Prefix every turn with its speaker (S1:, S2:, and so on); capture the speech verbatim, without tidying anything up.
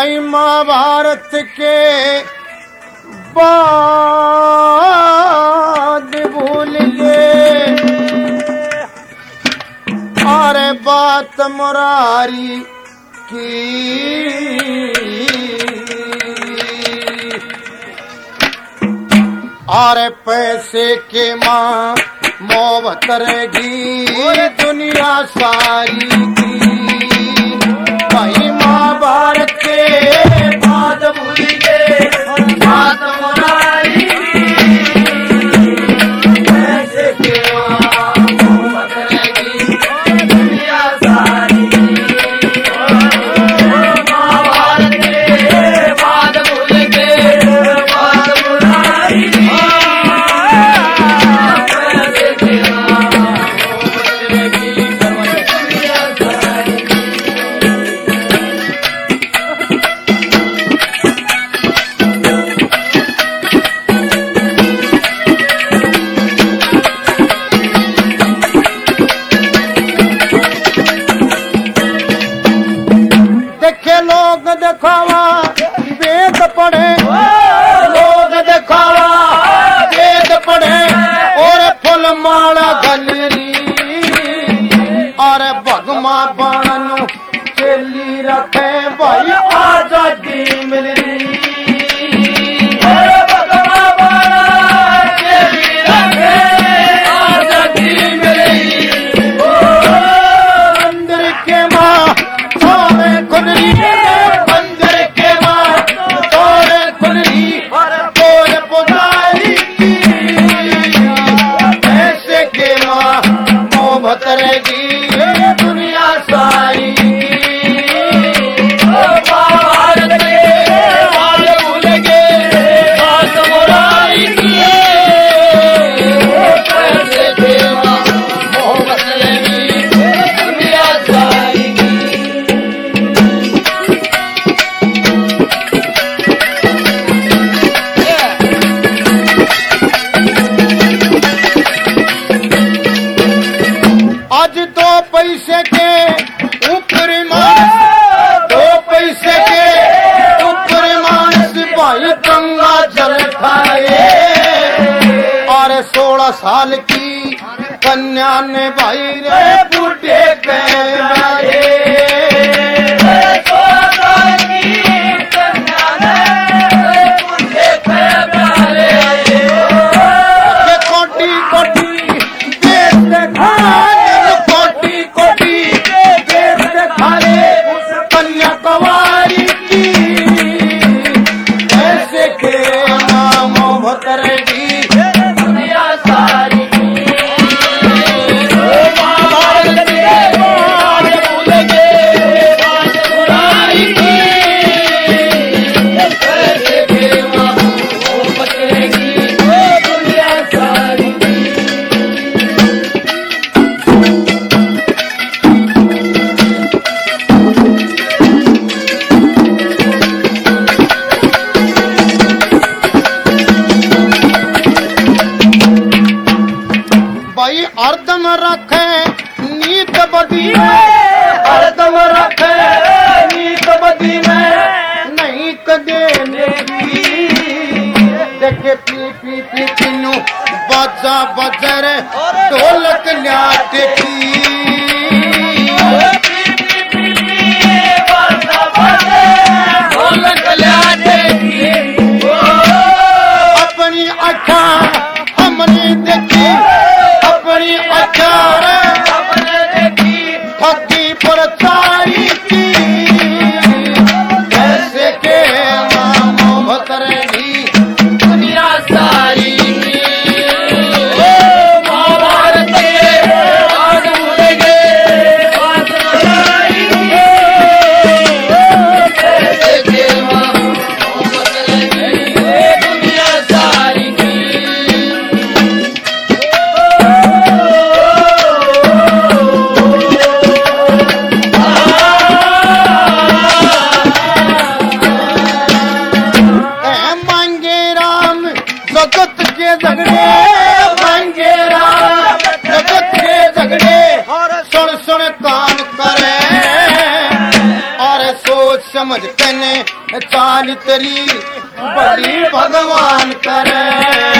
S1: भाई महाभारत के बाद भूल गए अरे बात मुरारी की अरे पैसे के माँ मोहब्बत रहेगी दुनिया सारी की भाई महाभारत के बाद भूल गए बात मुरारी पैसे के माँ मोहब्बत रहेगी दुनिया सारी महाभारत के बाद भूल गए बात मुरारी पैसे के माँ मोहब्बत रहेगी दुनिया सारी। देखे लोग दिखावा वेद पढ़े लोग दिखावा वेद पढ़े और फुल माला गलरी और भगमा बाणनु चेली रखे भाई आजादी मिल रही भगमा बाणा चेली रखे आजादी मिल रही अंदर के माँ तोरे खुदरी मंदिर के माँ तोरे खुदरी तोरे पुजारी की ऐसे के माँ मोहब्बत रहेगी दुनिया सारी महाभारत के बाद भूल गए बात मुरारी की ऐसे के माँ मोहब्बत रहेगी दुनिया सारी आज दो पैसे के ऊपर मानस दो पैसे के ऊपर मानस भाई गंगा जल खाए और सोलह साल की कन्या ने भाई रे बूढ़े पे मारे सोलह साल की कन्या ने बूढ़े पे मारे कोटी कोटी देश खाए कोटी कोटी देश खाए कन्याकुमारी की ऐसे के नाम मोहब्बत रहेगी दुनिया सारी महाभारत के बाद भूल गए बात मुरारी की ऐसे के नाम मोहब्बत रहेगी दुनिया सारी। भाई हरदम रखे नीत बदी में हरदम रखे नीत बदी में नहीं कदेने की देखे पी पी पी तीनू बाजा बजर ढोलक ल्याते की ढोलक ल्याते की अपनी अखा हमने देखी अपनी अचार अपने देखी थकी पर चारी की ऐसे के नाम मोहब्बत रहेगी दुनिया सारी महाभारत के बाद भूल गए बात मुरारी की ऐसे के नाम मोहब्बत रहेगी दुनिया सारी की जगत के झगड़े मांगे राम जगत के झगड़े सुन सुन काम करे और सोच
S2: समझ कने चाल तेरी बड़ी भगवान करे।